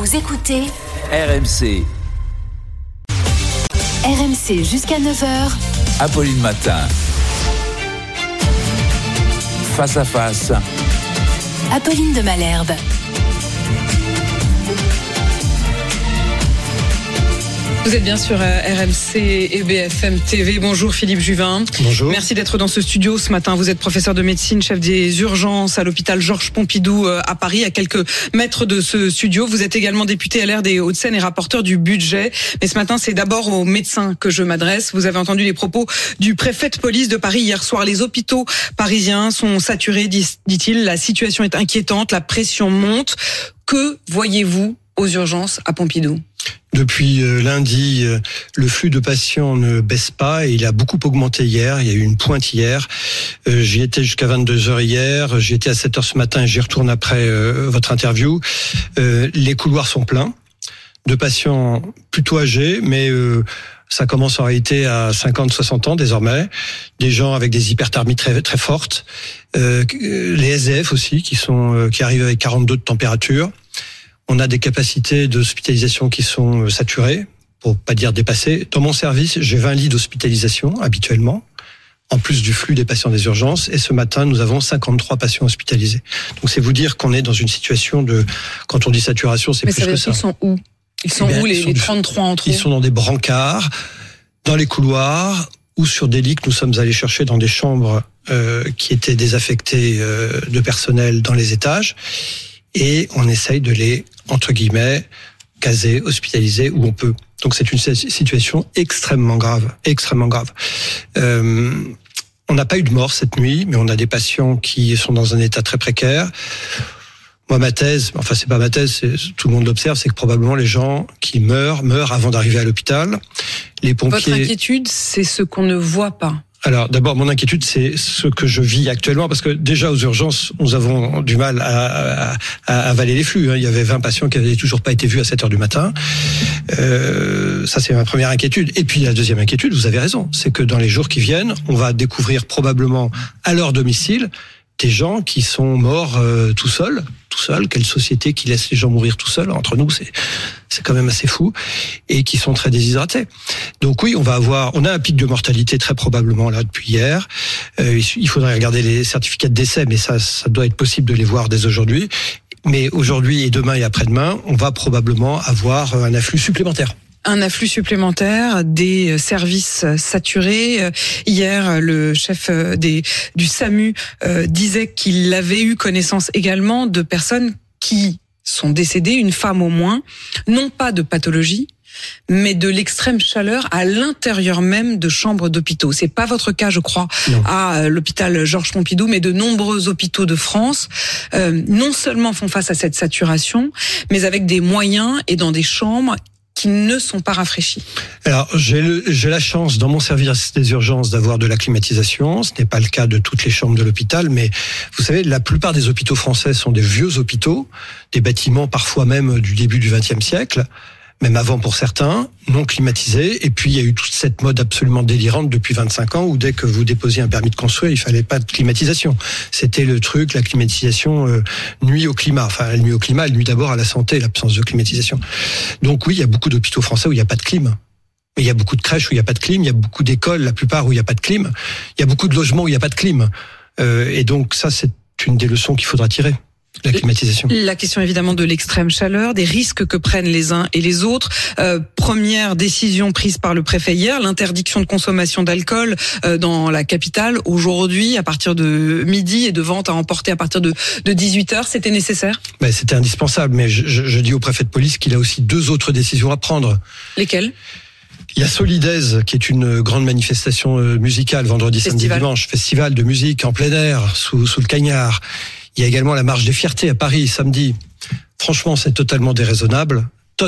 Vous écoutez RMC. RMC jusqu'à 9h. Apolline Matin. Face à face. Apolline de Malherbe. Vous êtes bien sur RMC et BFM TV. Bonjour Philippe Juvin. Bonjour. Merci d'être dans ce studio ce matin. Vous êtes professeur de médecine, chef des urgences à l'hôpital Georges Pompidou à Paris, à quelques mètres de ce studio. Vous êtes également député LR des Hauts-de-Seine et rapporteur du budget. Mais ce matin, c'est d'abord aux médecins que je m'adresse. Vous avez entendu les propos du préfet de police de Paris hier soir. Les hôpitaux parisiens sont saturés, dit-il. La situation est inquiétante, la pression monte. Que voyez-vous aux urgences à Pompidou ? Depuis lundi, le flux de patients ne baisse pas et il a beaucoup augmenté hier. Il y a eu une pointe hier. J'y étais jusqu'à 22h hier. J'y étais à 7h ce matin et j'y retourne après votre interview. Les couloirs sont pleins de patients plutôt âgés, mais ça commence en réalité à 50-60 ans désormais. Des gens avec des hyperthermies très, très fortes. Les SDF aussi qui arrivent avec 42 de température. On a des capacités d'hospitalisation qui sont saturées, pour pas dire dépassées. Dans mon service, j'ai 20 lits d'hospitalisation habituellement, en plus du flux des patients des urgences. Et ce matin, nous avons 53 patients hospitalisés. Donc c'est vous dire qu'on est dans une situation de... Quand on dit saturation, c'est plus que ça. Mais ils sont où ? Ils sont où les 33 en trop ? Ils sont dans des brancards, dans les couloirs, ou sur des lits que nous sommes allés chercher dans des chambres qui étaient désaffectées de personnel dans les étages. Et on essaye de les, entre guillemets, caser, hospitaliser où on peut. Donc c'est une situation extrêmement grave, extrêmement grave. On n'a pas eu de mort cette nuit, mais on a des patients qui sont dans un état très précaire. Moi, ma thèse, enfin c'est pas ma thèse, tout le monde l'observe, c'est que probablement les gens qui meurent avant d'arriver à l'hôpital. Les pompiers. Votre inquiétude, c'est ce qu'on ne voit pas. Alors d'abord, mon inquiétude, c'est ce que je vis actuellement, parce que déjà aux urgences, nous avons du mal à avaler les flux. Il y avait 20 patients qui n'avaient toujours pas été vus à 7h du matin. Ça, c'est ma première inquiétude. Et puis la deuxième inquiétude, vous avez raison, c'est que dans les jours qui viennent, on va découvrir probablement à leur domicile des gens qui sont morts tout seuls. Quelle société qui laisse les gens mourir tout seuls? Entre nous, c'est quand même assez fou. Et qui sont très déshydratés. Donc oui, on a un pic de mortalité très probablement là depuis hier. Il faudrait regarder les certificats de décès, mais ça doit être possible de les voir dès aujourd'hui. Mais aujourd'hui et demain et après-demain, on va probablement avoir un afflux supplémentaire. Un afflux supplémentaire, des services saturés. Hier, le chef du SAMU disait qu'il avait eu connaissance également de personnes qui sont décédées, une femme au moins, non pas de pathologie, mais de l'extrême chaleur à l'intérieur même de chambres d'hôpitaux. C'est pas votre cas, je crois, non, à l'hôpital Georges Pompidou, mais de nombreux hôpitaux de France, non seulement font face à cette saturation, mais avec des moyens et dans des chambres qui ne sont pas rafraîchis. Alors, j'ai la chance, dans mon service des urgences, d'avoir de la climatisation. Ce n'est pas le cas de toutes les chambres de l'hôpital, mais vous savez, la plupart des hôpitaux français sont des vieux hôpitaux, des bâtiments parfois même du début du XXe siècle, même avant pour certains, non climatisés. Et puis, il y a eu toute cette mode absolument délirante depuis 25 ans où dès que vous déposiez un permis de construire, il fallait pas de climatisation. C'était le truc, la climatisation nuit au climat. Enfin, elle nuit au climat, elle nuit d'abord à la santé, l'absence de climatisation. Donc oui, il y a beaucoup d'hôpitaux français où il n'y a pas de clim. Mais il y a beaucoup de crèches où il n'y a pas de clim, il y a beaucoup d'écoles, la plupart où il n'y a pas de clim. Il y a beaucoup de logements où il n'y a pas de clim. Et donc ça, c'est une des leçons qu'il faudra tirer. La climatisation. La question évidemment de l'extrême chaleur, des risques que prennent les uns et les autres. Première décision prise par le préfet hier, l'interdiction de consommation d'alcool dans la capitale aujourd'hui à partir de midi et de vente à emporter à partir de 18h. C'était nécessaire ? C'était indispensable, mais je dis au préfet de police qu'il a aussi 2 autres décisions à prendre. Lesquelles ? Il y a Solidaise, qui est une grande manifestation musicale vendredi, samedi, dimanche, festival de musique en plein air sous le cagnard. Il y a également la marche des fiertés à Paris, samedi. Franchement, c'est totalement déraisonnable,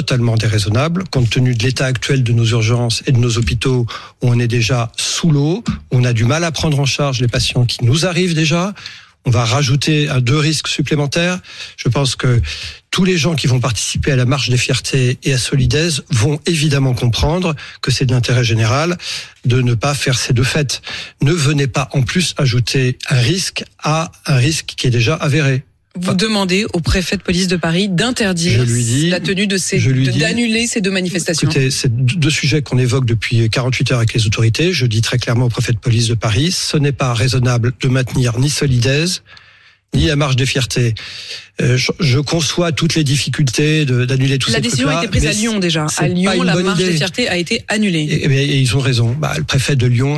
compte tenu de l'état actuel de nos urgences et de nos hôpitaux, où on est déjà sous l'eau, où on a du mal à prendre en charge les patients qui nous arrivent déjà. On va rajouter 2 risques supplémentaires. Je pense que tous les gens qui vont participer à la marche des fiertés et à Solidaise vont évidemment comprendre que c'est de l'intérêt général de ne pas faire ces 2 fêtes. Ne venez pas en plus ajouter un risque à un risque qui est déjà avéré. Vous demandez au préfet de police de Paris d'interdire la tenue d'annuler ces deux manifestations. Écoutez, c'est deux sujets qu'on évoque depuis 48 heures avec les autorités. Je dis très clairement au préfet de police de Paris, ce n'est pas raisonnable de maintenir ni Solidaise, ni la marche des fiertés. Je conçois toutes les difficultés d'annuler tous ces trucs-là. La décision a été prise à Lyon déjà. À Lyon, la marche des fiertés a été annulée. Et ils ont raison. Le préfet de Lyon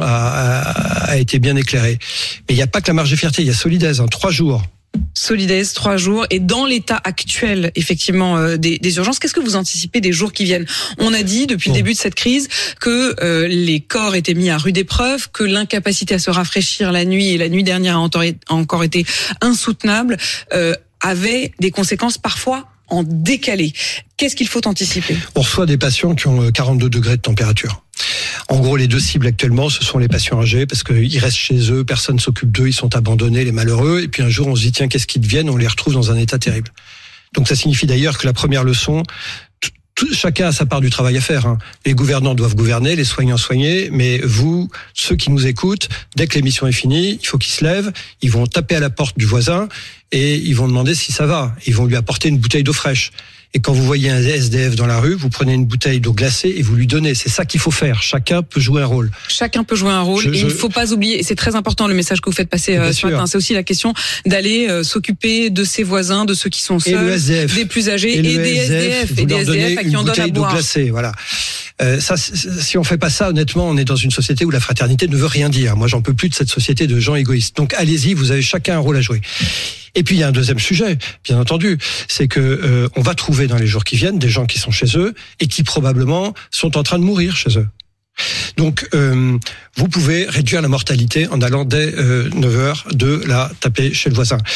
a été bien éclairé. Mais il n'y a pas que la marche des fiertés, il y a Solidaise, 3 jours. Solidaise, 3 jours. Et dans l'état actuel, effectivement, des urgences, qu'est-ce que vous anticipez des jours qui viennent? On a dit, depuis le début de cette crise, que les corps étaient mis à rude épreuve, que l'incapacité à se rafraîchir la nuit, et la nuit dernière a encore été insoutenable, avait des conséquences parfois en décalé. Qu'est-ce qu'il faut anticiper? On reçoit des patients qui ont 42 degrés de température. En gros, les deux cibles actuellement, ce sont les patients âgés, parce qu'ils restent chez eux, personne s'occupe d'eux, ils sont abandonnés, les malheureux, et puis un jour on se dit, tiens, qu'est-ce qu'ils deviennent? On les retrouve dans un état terrible. Donc ça signifie d'ailleurs que la première leçon, chacun a sa part du travail à faire. Les gouvernants doivent gouverner, les soignants soigner, mais vous, ceux qui nous écoutent, dès que l'émission est finie, il faut qu'ils se lèvent, ils vont taper à la porte du voisin, et ils vont demander si ça va. Ils vont lui apporter une bouteille d'eau fraîche. Et quand vous voyez un SDF dans la rue, vous prenez une bouteille d'eau glacée et vous lui donnez. C'est ça qu'il faut faire. Chacun peut jouer un rôle. Chacun peut jouer un rôle. Et il ne faut pas oublier, et c'est très important le message que vous faites passer ce matin, c'est aussi la question d'aller s'occuper de ses voisins, de ceux qui sont seuls, des plus âgés, et des SDF. Et des SDF à qui on donne à boire. Glacée, voilà. Ça, si on fait pas ça, honnêtement, on est dans une société où la fraternité ne veut rien dire. Moi, j'en peux plus de cette société de gens égoïstes. Donc, allez-y, vous avez chacun un rôle à jouer. Et puis il y a un deuxième sujet, bien entendu, c'est que on va trouver dans les jours qui viennent des gens qui sont chez eux et qui probablement sont en train de mourir chez eux. Donc, vous pouvez réduire la mortalité en allant dès 9h de la taper chez le voisin.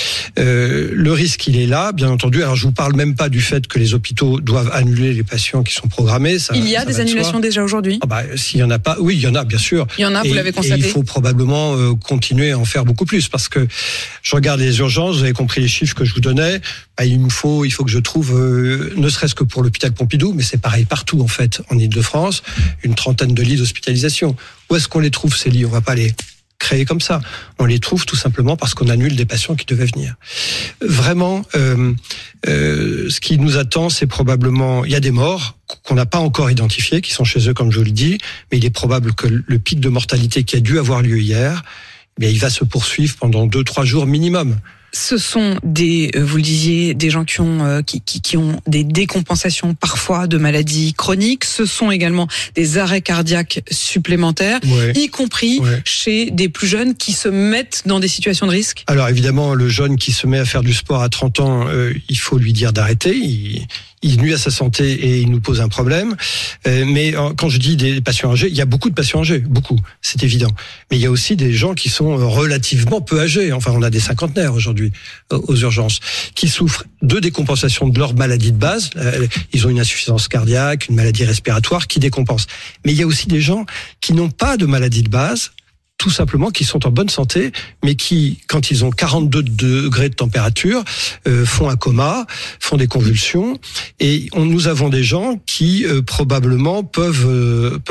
Le risque, il est là, bien entendu. Alors, je vous parle même pas du fait que les hôpitaux doivent annuler les patients qui sont programmés. Il y a des annulations déjà aujourd'hui? S'il y en a pas, oui, il y en a, bien sûr. Il y en a, vous l'avez constaté. Et il faut probablement continuer à en faire beaucoup plus, parce que je regarde les urgences, vous avez compris les chiffres que je vous donnais. Il faut que je trouve, ne serait-ce que pour l'hôpital Pompidou, mais c'est pareil partout en fait, en Île-de-France, une trentaine de lits d'hospitalisation. Où est-ce qu'on les trouve ces lits? On va pas les créer comme ça. On les trouve tout simplement parce qu'on annule des patients qui devaient venir. Vraiment, ce qui nous attend, c'est probablement, il y a des morts qu'on n'a pas encore identifiés, qui sont chez eux comme je vous le dis, mais il est probable que le pic de mortalité qui a dû avoir lieu hier, il va se poursuivre pendant 2-3 jours minimum. Ce sont vous le disiez, des gens qui ont des décompensations parfois de maladies chroniques. Ce sont également des arrêts cardiaques supplémentaires, y compris chez des plus jeunes qui se mettent dans des situations de risque. Alors évidemment, le jeune qui se met à faire du sport à 30 ans, il faut lui dire d'arrêter. Il nuit à sa santé et il nous pose un problème. Mais quand je dis des patients âgés, il y a beaucoup de patients âgés, beaucoup, c'est évident. Mais il y a aussi des gens qui sont relativement peu âgés. Enfin, on a des cinquantenaires aujourd'hui aux urgences qui souffrent de décompensation de leur maladie de base. Ils ont une insuffisance cardiaque, une maladie respiratoire qui décompense. Mais il y a aussi des gens qui n'ont pas de maladie de base, tout simplement, qui sont en bonne santé, mais qui, quand ils ont 42 degrés de température, font un coma, font des convulsions. Et nous avons des gens qui probablement peuvent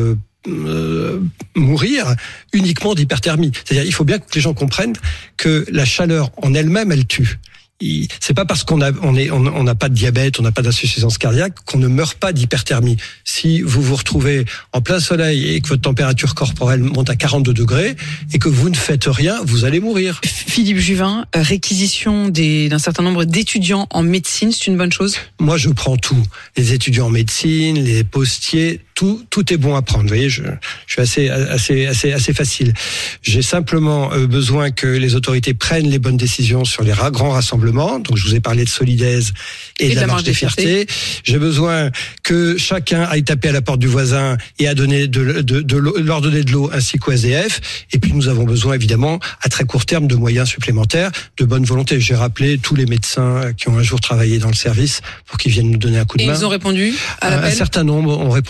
mourir uniquement d'hyperthermie. C'est-à-dire, il faut bien que les gens comprennent que la chaleur en elle-même, elle tue. C'est pas parce qu'on n'a pas de diabète, on n'a pas d'insuffisance cardiaque qu'on ne meurt pas d'hyperthermie. Si vous vous retrouvez en plein soleil et que votre température corporelle monte à 42 degrés et que vous ne faites rien, vous allez mourir. Philippe Juvin, réquisition d'un certain nombre d'étudiants en médecine, c'est une bonne chose? Moi, je prends tout. Les étudiants en médecine, les postiers, tout est bon à prendre. Vous voyez, je suis assez facile. J'ai simplement besoin que les autorités prennent les bonnes décisions sur les grands rassemblements. Donc, je vous ai parlé de Solidaise et de la marche des fiertés. J'ai besoin que chacun aille taper à la porte du voisin et à donner leur donner de l'eau ainsi qu'au SDF. Et puis, nous avons besoin, évidemment, à très court terme, de moyens supplémentaires, de bonne volonté. J'ai rappelé tous les médecins qui ont un jour travaillé dans le service pour qu'ils viennent nous donner un coup de main. Et ils ont répondu à l'appel? Un certain nombre ont répondu dès ce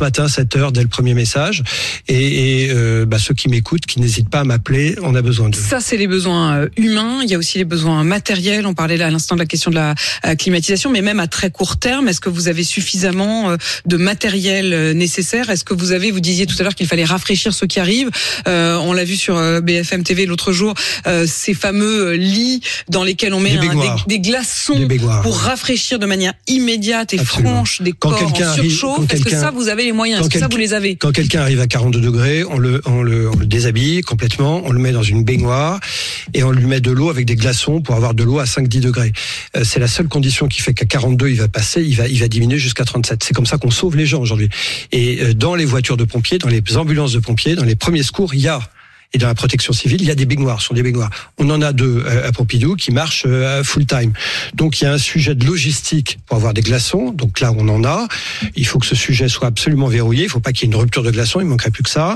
matin, 7h, dès le premier message. Et ceux qui m'écoutent, qui n'hésitent pas à m'appeler, on a besoin d'eux. Ça, c'est les besoins humains. Il y a aussi les besoins matériels. On parlait là à l'instant de la question de la climatisation, mais même à très court terme, est-ce que vous avez suffisamment de matériel nécessaire? Est-ce que vous disiez tout à l'heure qu'il fallait rafraîchir ceux qui arrivent. On l'a vu sur BFM TV l'autre jour, ces fameux lits dans lesquels on met des glaçons pour rafraîchir de manière immédiate et franche des corps en surchauffe. Est-ce que ça, vous avez les moyens? Est-ce que ça, vous les avez? Quand quelqu'un arrive à 42 degrés, on le déshabille complètement, on le met dans une baignoire et on lui met de l'eau avec des glaçons pour avoir de l'eau à 5-10 degrés. C'est la seule condition qui fait qu'à 42, il va diminuer jusqu'à 37. C'est comme ça qu'on sauve les gens aujourd'hui. Et dans les voitures de pompiers, dans les ambulances de pompiers, dans les premiers secours, et dans la protection civile, il y a des baignoires, On en a 2 à Pompidou qui marchent full time. Donc il y a un sujet de logistique pour avoir des glaçons. Donc là, on en a. Il faut que ce sujet soit absolument verrouillé. Il ne faut pas qu'il y ait une rupture de glaçons. Il ne manquerait plus que ça.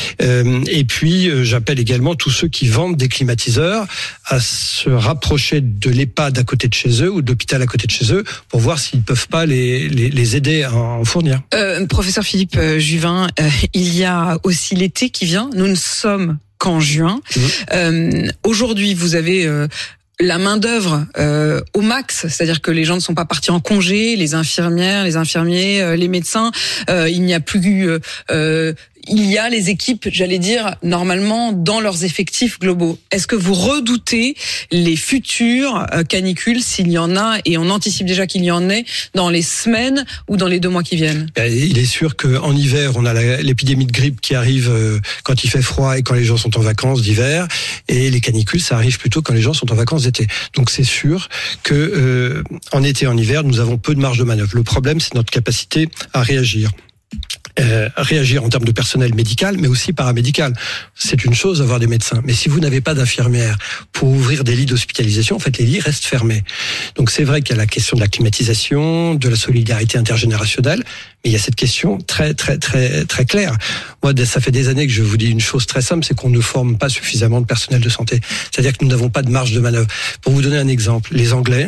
Et puis, j'appelle également tous ceux qui vendent des climatiseurs à se rapprocher de l'EHPAD à côté de chez eux ou de l'hôpital à côté de chez eux pour voir s'ils ne peuvent pas les aider à en fournir. Professeur Philippe Juvin, il y a aussi l'été qui vient. Nous ne sommes qu'en juin. Aujourd'hui, vous avez la main-d'œuvre au max, c'est-à-dire que les gens ne sont pas partis en congé, les infirmières, les infirmiers, les médecins, il n'y a plus il y a les équipes, j'allais dire, normalement dans leurs effectifs globaux. Est-ce que vous redoutez les futures canicules, s'il y en a, et on anticipe déjà qu'il y en ait, dans les semaines ou dans les 2 mois qui viennent? Il est sûr qu'en hiver, on a l'épidémie de grippe qui arrive quand il fait froid et quand les gens sont en vacances d'hiver, et les canicules, ça arrive plutôt quand les gens sont en vacances d'été. Donc c'est sûr que en été et en hiver, nous avons peu de marge de manœuvre. Le problème, c'est notre capacité à réagir. Réagir en termes de personnel médical, mais aussi paramédical. C'est une chose d'avoir des médecins, mais si vous n'avez pas d'infirmières pour ouvrir des lits d'hospitalisation, en fait, les lits restent fermés. Donc c'est vrai qu'il y a la question de la climatisation, de la solidarité intergénérationnelle, mais il y a cette question très très très très claire. Moi, ça fait des années que je vous dis une chose très simple, c'est qu'on ne forme pas suffisamment de personnel de santé. C'est-à-dire que nous n'avons pas de marge de manœuvre. Pour vous donner un exemple, les Anglais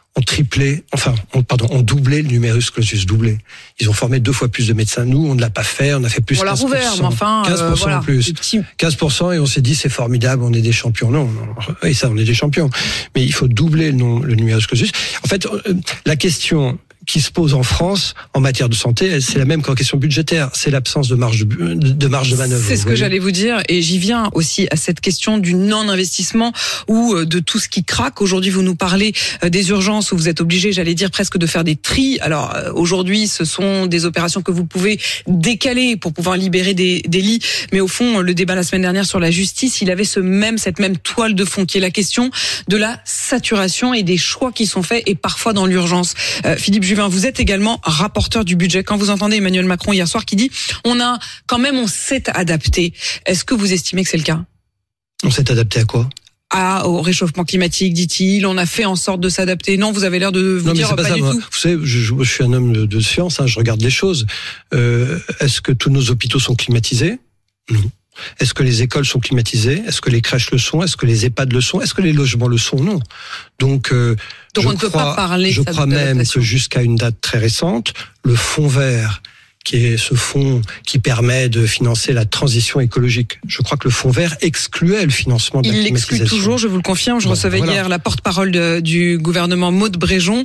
ont doublé le numerus clausus, doublé. Ils ont formé 2 fois plus de médecins. Nous, on ne l'a pas fait, on a fait plus 15%. On l'a rouvert, mais enfin, 15% voilà, en plus. 15% et on s'est dit c'est formidable, on est des champions. Non, et ça, on est des champions. Mais il faut doubler le numerus clausus. En fait, la question qui se pose en France en matière de santé, c'est la même qu'en question budgétaire. C'est l'absence de marge de manœuvre. C'est ce que j'allais vous dire, et j'y viens aussi à cette question du non-investissement ou de tout ce qui craque. Aujourd'hui, vous nous parlez des urgences où vous êtes obligé, j'allais dire, presque de faire des tris. Alors aujourd'hui, ce sont des opérations que vous pouvez décaler pour pouvoir libérer des lits. Mais au fond, le débat la semaine dernière sur la justice, il avait cette même toile de fond qui est la question de la saturation et des choix qui sont faits et parfois dans l'urgence. Philippe Juvin, vous êtes également rapporteur du budget. Quand vous entendez Emmanuel Macron hier soir qui dit on s'est adapté. Est-ce que vous estimez que c'est le cas? On s'est adapté à quoi? Au réchauffement climatique, dit-il. On a fait en sorte de s'adapter. Non, vous avez l'air de vous dire pas du tout. Vous savez, je suis un homme de science, je regarde les choses. Est-ce que tous nos hôpitaux sont climatisés? Non. Est-ce que les écoles sont climatisées? Est-ce que les crèches le sont? Est-ce que les EHPAD le sont? Est-ce que les logements le sont? Non. Donc on ne peut pas parler. Je crois même que jusqu'à une date très récente, le fonds vert, qui est ce fonds qui permet de financer la transition écologique. Je crois que le fonds vert excluait le financement de la climatisation. Il l'exclut toujours, je vous le confirme. Je recevais hier la porte-parole du gouvernement, Maud Bréjon,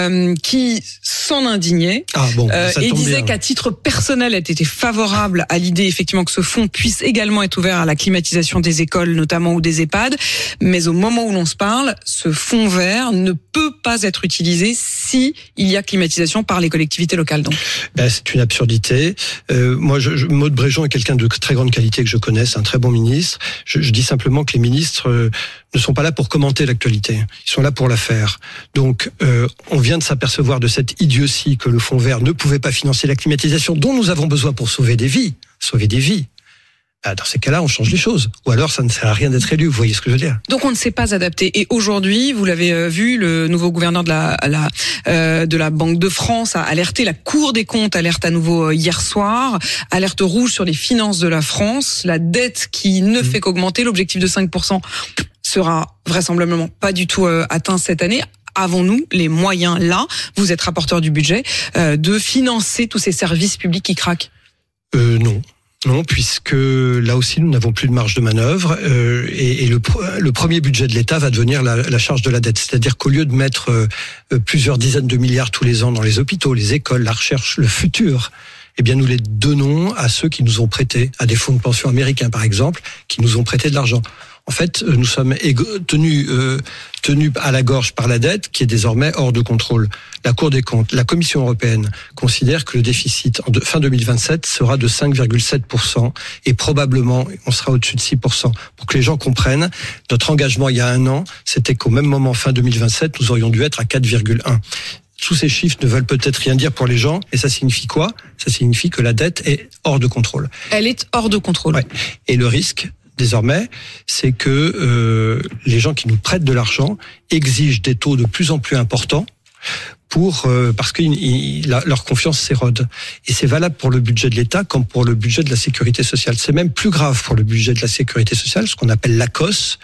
qui s'en indignait et disait qu'à titre personnel, elle était favorable à l'idée effectivement que ce fonds puisse également être ouvert à la climatisation des écoles notamment ou des EHPAD. Mais au moment où l'on se parle, ce fonds vert ne peut pas être utilisé si il y a climatisation par les collectivités locales. Donc, c'est une absurdité. Moi, Maud Bréjon est quelqu'un de très grande qualité que je connais, c'est un très bon ministre. Je dis simplement que les ministres ne sont pas là pour commenter l'actualité, ils sont là pour la faire. Donc, on vient de s'apercevoir de cette idiotie que le fonds vert ne pouvait pas financer la climatisation dont nous avons besoin pour sauver des vies. Dans ces cas-là, on change les choses. Ou alors, ça ne sert à rien d'être élu. Vous voyez ce que je veux dire? Donc, on ne s'est pas adapté. Et aujourd'hui, vous l'avez vu, le nouveau gouverneur de la Banque de France a alerté. La Cour des comptes alerte à nouveau hier soir. Alerte rouge sur les finances de la France. La dette qui ne fait qu'augmenter. L'objectif de 5% sera vraisemblablement pas du tout atteint cette année. avons-nous les moyens là, vous êtes rapporteur du budget, de financer tous ces services publics qui craquent? Non, puisque là aussi nous n'avons plus de marge de manœuvre et le premier budget de l'État va devenir la charge de la dette. C'est-à-dire qu'au lieu de mettre plusieurs dizaines de milliards tous les ans dans les hôpitaux, les écoles, la recherche, le futur, eh bien nous les donnons à ceux qui nous ont prêté, à des fonds de pension américains par exemple, qui nous ont prêté de l'argent. En fait, nous sommes tenus à la gorge par la dette qui est désormais hors de contrôle. La Cour des comptes, la Commission européenne considère que le déficit fin 2027 sera de 5,7% et probablement on sera au-dessus de 6%. Pour que les gens comprennent, notre engagement il y a un an, c'était qu'au même moment fin 2027, nous aurions dû être à 4,1%. Tous ces chiffres ne veulent peut-être rien dire pour les gens, et ça signifie quoi? Ça signifie que la dette est hors de contrôle. Elle est hors de contrôle. Ouais. Et le risque, désormais, c'est que les gens qui nous prêtent de l'argent exigent des taux de plus en plus importants parce que leur confiance s'érode. Et c'est valable pour le budget de l'État comme pour le budget de la sécurité sociale. C'est même plus grave pour le budget de la sécurité sociale, ce qu'on appelle l'ACOS,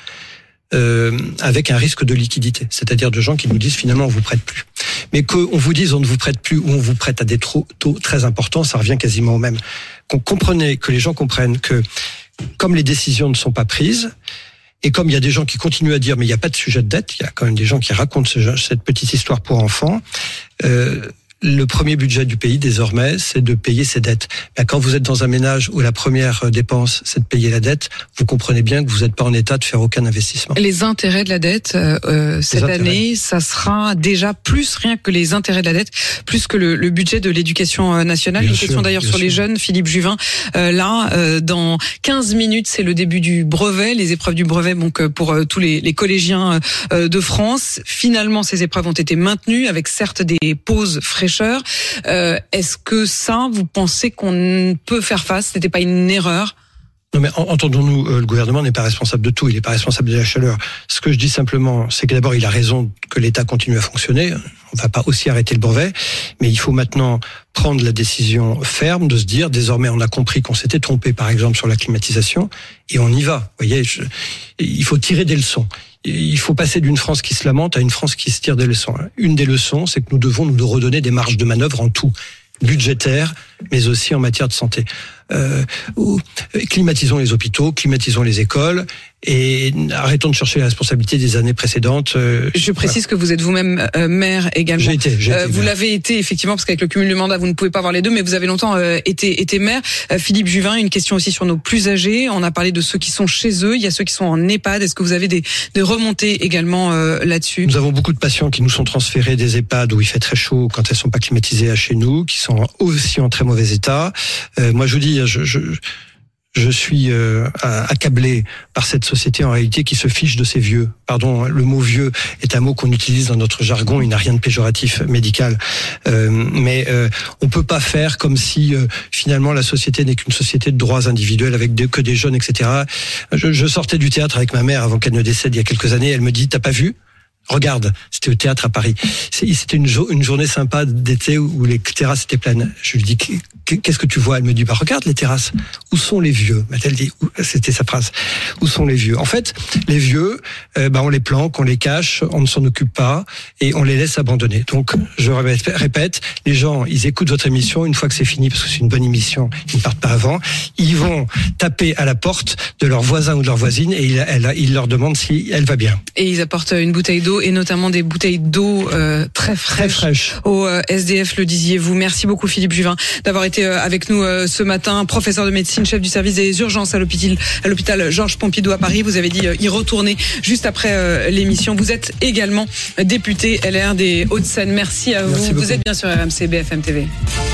avec un risque de liquidité, c'est-à-dire de gens qui nous disent finalement on vous prête plus. Mais qu'on vous dise on ne vous prête plus ou on vous prête à des taux très importants, ça revient quasiment au même. Que les gens comprennent que comme les décisions ne sont pas prises, et comme il y a des gens qui continuent à dire mais il n'y a pas de sujet de dette, il y a quand même des gens qui racontent cette petite histoire pour enfants, le premier budget du pays désormais, c'est de payer ses dettes. Ben, quand vous êtes dans un ménage où la première dépense, c'est de payer la dette, vous comprenez bien que vous n'êtes pas en état de faire aucun investissement. Les intérêts de la dette, cette année, ça sera déjà plus, rien que les intérêts de la dette, plus que le budget de l'éducation nationale. Une question d'ailleurs sur les jeunes, Philippe Juvin. Dans 15 minutes, c'est le début du brevet, les épreuves du brevet, donc pour tous les collégiens de France. Finalement, ces épreuves ont été maintenues avec certes des pauses fraîcheurs. Est-ce que ça, vous pensez qu'on peut faire face? C'était pas une erreur? Non mais entendons-nous, le gouvernement n'est pas responsable de tout, il n'est pas responsable de la chaleur. Ce que je dis simplement, c'est que d'abord il a raison que l'État continue à fonctionner, on va pas aussi arrêter le brevet, mais il faut maintenant prendre la décision ferme de se dire, désormais on a compris qu'on s'était trompé par exemple sur la climatisation, et on y va. Vous voyez, il faut tirer des leçons. Il faut passer d'une France qui se lamente à une France qui se tire des leçons. Une des leçons, c'est que nous devons nous redonner des marges de manœuvre en tout, budgétaire, mais aussi en matière de santé. Climatisons les hôpitaux, climatisons les écoles et arrêtons de chercher la responsabilité des années précédentes. Je précise que vous êtes vous-même maire également. J'ai été vous maire. L'avez été effectivement parce qu'avec le cumul de mandats vous ne pouvez pas avoir les deux, mais vous avez longtemps été maire. Philippe Juvin, une question aussi sur nos plus âgés. On a parlé de ceux qui sont chez eux, il y a ceux qui sont en EHPAD. Est-ce que vous avez des remontées également là-dessus? Nous avons beaucoup de patients qui nous sont transférés des EHPAD où il fait très chaud quand elles sont pas climatisées à chez nous, qui sont aussi en très mauvais état. Moi je vous dis, je suis accablé par cette société en réalité qui se fiche de ces vieux. Pardon, le mot vieux est un mot qu'on utilise dans notre jargon, il n'a rien de péjoratif médical. Mais on peut pas faire comme si finalement la société n'est qu'une société de droits individuels avec que des jeunes, etc. Je sortais du théâtre avec ma mère avant qu'elle ne décède il y a quelques années. Elle me dit, t'as pas vu ? Regarde, c'était au théâtre à Paris. C'était une journée sympa d'été où les terrasses étaient pleines. Je lui dis, qu'est-ce que tu vois? Elle me dit, regarde les terrasses. Où sont les vieux? Elle dit, c'était sa phrase. Où sont les vieux? En fait, les vieux, on les planque, on les cache, on ne s'en occupe pas et on les laisse abandonner. Donc, je répète, les gens, ils écoutent votre émission. Une fois que c'est fini, parce que c'est une bonne émission, ils ne partent pas avant. Ils vont taper à la porte de leur voisin ou de leur voisine et ils leur demandent si elle va bien. Et ils apportent une bouteille d'eau et notamment des bouteilles d'eau très fraîches au SDF, le disiez-vous. Merci beaucoup Philippe Juvin d'avoir été avec nous ce matin, professeur de médecine, chef du service des urgences à l'hôpital Georges Pompidou à Paris. Vous avez dit y retourner juste après l'émission. Vous êtes également député LR des Hauts-de-Seine. Merci à vous. Vous êtes bien sur RMC BFM TV.